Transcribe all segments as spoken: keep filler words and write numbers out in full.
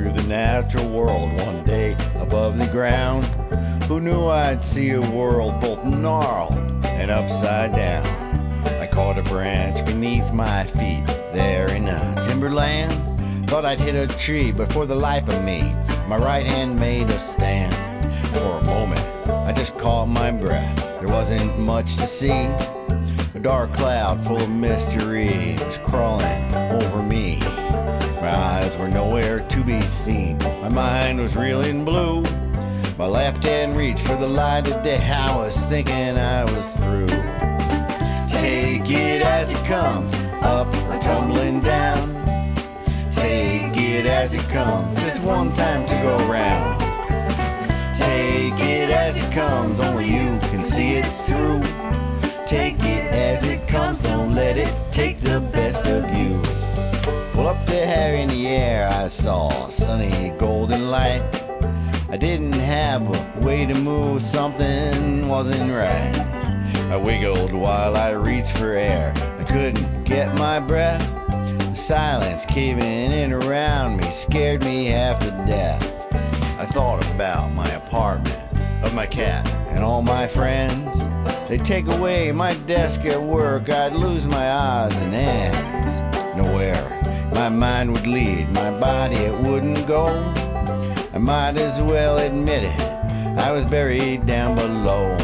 through the natural world one day above the ground. Who knew I'd see a world both gnarled and upside down? I caught a branch beneath my feet there in a timberland. Thought I'd hit a tree, but for the life of me, my right hand made a stand. For a moment, I just caught my breath. There wasn't much to see. A dark cloud full of mystery was crawling over me. My eyes were nowhere to be seen. My mind was reeling blue. My left hand reached for the light of day. I was thinking I was through. Take it as it comes, up or tumbling down. Take it as it comes, just one time to go round. Take it as it comes, only you can see it through. Take it as it comes, don't let it take the best of you. Well, up there in the air I saw a sunny golden light. I didn't have a way to move, something wasn't right. I wiggled while I reached for air. I couldn't get my breath. The silence caving in around me scared me half to death. I thought about my apartment, of my cat and all my friends. They'd take away my desk at work, I'd lose my odds and ends. Nowhere my mind would lead, my body it wouldn't go. I might as well admit it, I was buried down below.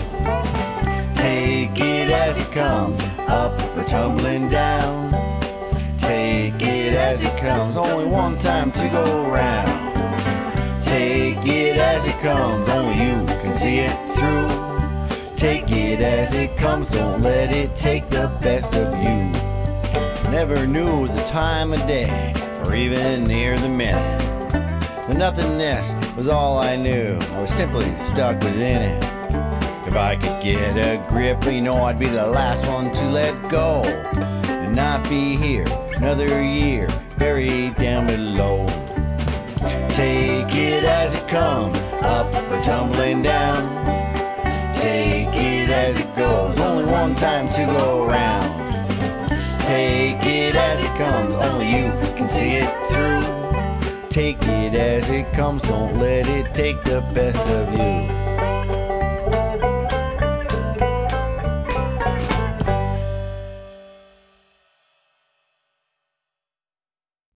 Take it as it comes, up or tumbling down. Take it as it comes, only one time to go round. Take it as it comes, only you can see it through. Take it as it comes, don't let it take the best of you. Never knew the time of day, or even near the minute. The nothingness was all I knew, I was simply stuck within it. If I could get a grip, you know I'd be the last one to let go. And not be here another year, buried down below. Take it as it comes, up or tumbling down. Take it as it goes, only one time to go round. Take it as it comes, only you can see it through. Take it as it comes, don't let it take the best of you.